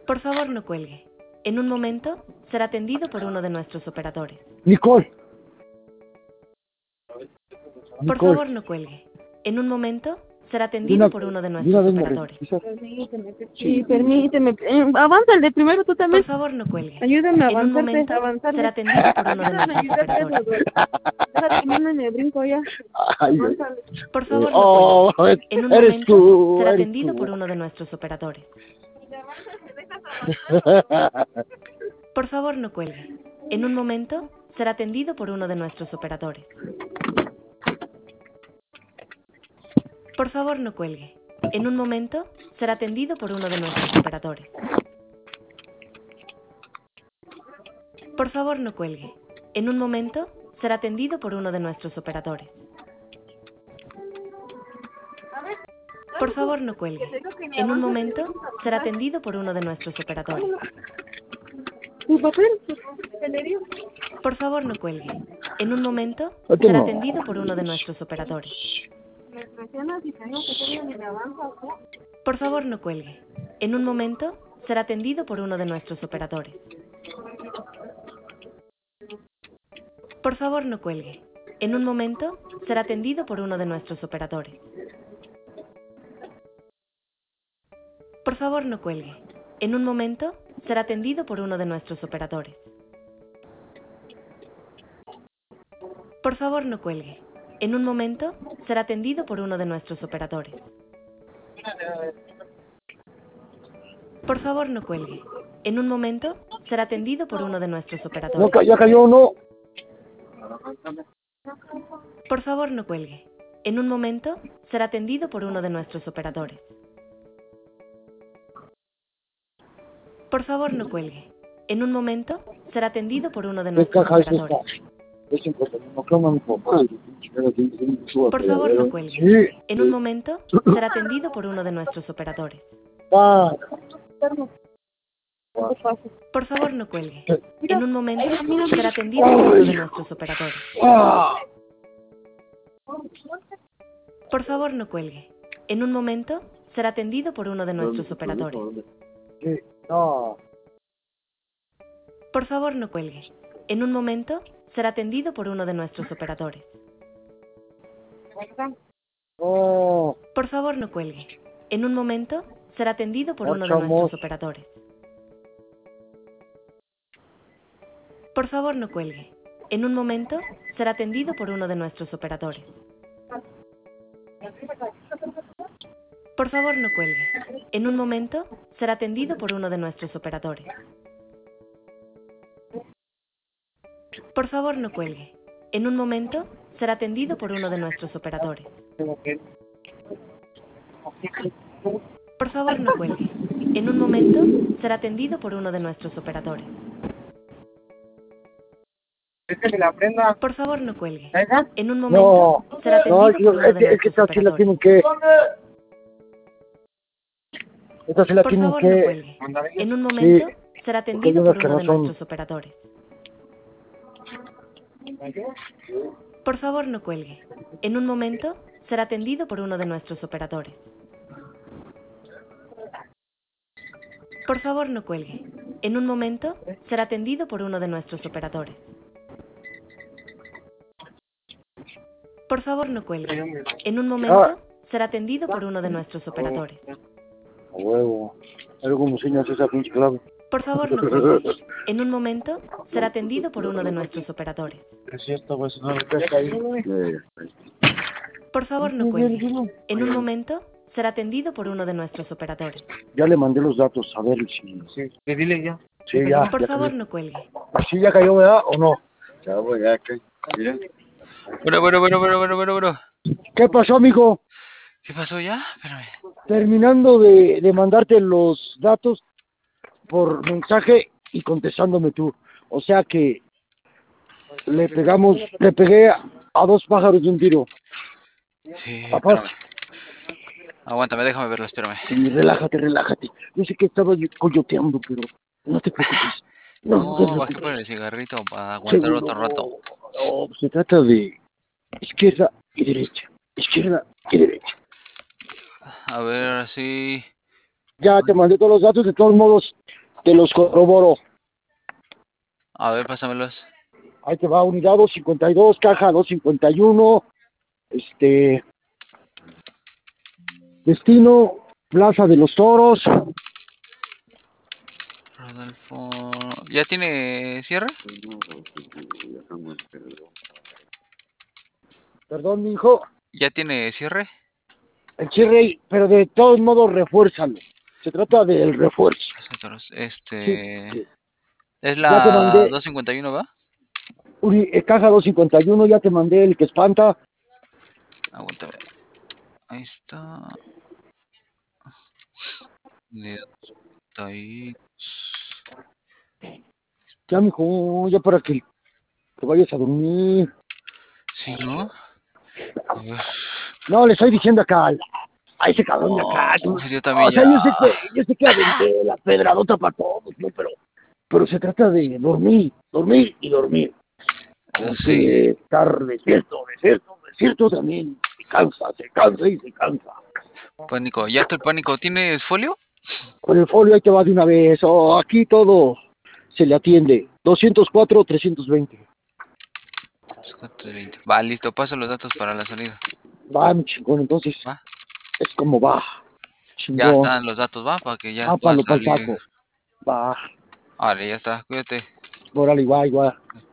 Por favor, no cuelgue. En un momento, será atendido por uno de nuestros operadores. Nicole. Por favor, no cuelgue. En un momento, será atendido por uno de nuestros operadores. Sí, permíteme. Avántale primero tú también. Por favor, no cuelgue. Ayúdame a En un avanzarte, momento, avanzarle. será atendido por uno de nuestros operadores. Déjate, mano, en el brinco ya. Ay, Avántale. Por favor, no cuelgue. En un momento, será eres atendido tú. por uno de nuestros operadores. Por favor, no cuelgue. En un momento, será atendido por uno de nuestros operadores. Por favor, no cuelgue. En un momento, será atendido por uno de nuestros operadores. Por favor, no cuelgue. En un momento, será atendido por uno de nuestros operadores. Por favor, no cuelgue. En un momento, será atendido por uno de nuestros operadores. ¿Tu papel? ¿Te le dio? Por favor, no cuelgue. En un momento, Aquí será no. atendido por uno de nuestros operadores. Me presionas y tengo que hacer ni me avanza, ¿no? Por favor, no cuelgue. En un momento, será atendido por uno de nuestros operadores. Por favor, no cuelgue. En un momento, será atendido por uno de nuestros operadores. Por favor, no cuelgue. En un momento, será atendido por uno de nuestros operadores. Por favor, no cuelgue. En un momento, será atendido por uno de nuestros operadores. Por favor, no cuelgue. En un momento, será atendido por uno de nuestros No, operadores. ya cayó, no. Por favor, no cuelgue. En un momento, será atendido por uno de nuestros operadores. Por favor, no cuelgue. En un momento, será atendido por uno de ¿Qué nuestros caja es esta? operadores. Es importante, no clama mi papá. Por favor, no cuelgue. Sí. En un momento, será atendido por uno de nuestros operadores. Ah, Por favor, no cuelgue. En un momento, será atendido por uno de nuestros operadores. ah. Por favor, no cuelgue. En un momento, será atendido por uno de nuestros operadores. Sí, no. Por favor, no cuelgue. En un momento, será atendido por uno de nuestros operadores. No. Por favor, no cuelgue. En un momento, será atendido por uno de Marchamos. nuestros operadores. Por favor, no cuelgue. En un momento, será atendido por uno de nuestros operadores. Por favor, no cuelgue. En un momento, será atendido por uno de nuestros operadores. Por favor, no cuelgue. En un momento, será atendido por uno de nuestros operadores. Por favor, no cuelgue. En un momento, será atendido por uno de nuestros operadores. Es que se la prenda. Por favor, no cuelgue. ¿Esa? En un momento, No. será No, atendido por uno de es que nuestros esta sí la operadores. tienen que. Esta sí la Por tienen favor, no que. cuelgue. En un momento, será atendido unas por que uno no de son. nuestros operadores. Por favor, no cuelgue. En un momento, será atendido por uno de nuestros operadores. Por favor, no cuelgue. En un momento, será atendido por uno de nuestros operadores. Por favor, no cuelgue. En un momento, será atendido por uno de nuestros operadores. A huevo. Algo como señas esa pinche clave. Por favor, no cuelgue. En un momento, será atendido por uno de nuestros operadores. Es cierto, pues no lo deja ahí. Por favor, no cuelgue. En un momento, será atendido por uno de nuestros operadores. Ya le mandé los datos, a ver si. Sí, que dile ya. Sí, ya. Por ya favor, cayó. no cuelgue. ¿Sí ya cayó, verdad? ¿O no? Ya, pues, ya, que. Mira. Bueno. ¿Qué pasó, amigo? ¿Qué pasó ya? Espérame. Terminando de mandarte los datos por mensaje y contestándome tú. O sea que le pegué a dos pájaros de un tiro. Sí, Papá, espérame. Aguántame, déjame verlo, espérame. sí, relájate. Yo sé que estaba yo coyoteando, pero no te preocupes. No te No, bajé preocupes. por el cigarrito para aguantar Seguro. otro rato. No, se trata de izquierda y derecha. Izquierda y derecha. A ver, sí. Ya te mandé todos los datos, de todos modos te los corroboro. A ver, pásamelos. Ahí te va, unidad 252, caja 251, destino, Plaza de los Toros. Rodolfo. ¿Ya tiene cierre? Perdón, mi hijo, ¿Ya tiene cierre? el chirrey, pero de todos modos refuérzalo. Se trata del refuerzo. Sí. Es Ya te la mandé, 251, ¿va? caja 251, ya te mandé el que espanta. Aguántame. Ahí está. De ahí. Ya, mijo, ya para que te vayas a dormir. Sí, ¿no? A ver. No, le estoy diciendo acá a ese cabrón de acá. Oh, yo O también sea, ya. yo sé que aventé la pedradota para todos, ¿no? Pero se trata de dormir, dormir y dormir. Como Sí. que estar desierto también. Se cansa y se cansa. Pánico. Ya está el pánico. ¿Tienes folio? Con el folio ahí te va de una vez. Oh, aquí todo se le atiende. 204-320. 420. Va, listo. Paso los datos para la salida. Va, mi chingón, entonces Va. es como va. Ya Chingón. están los datos, va, para que ya Ah, pueda palo, pa'l salir. saco. Va. Vale, ya está. Cuídate. Órale, igual, igual.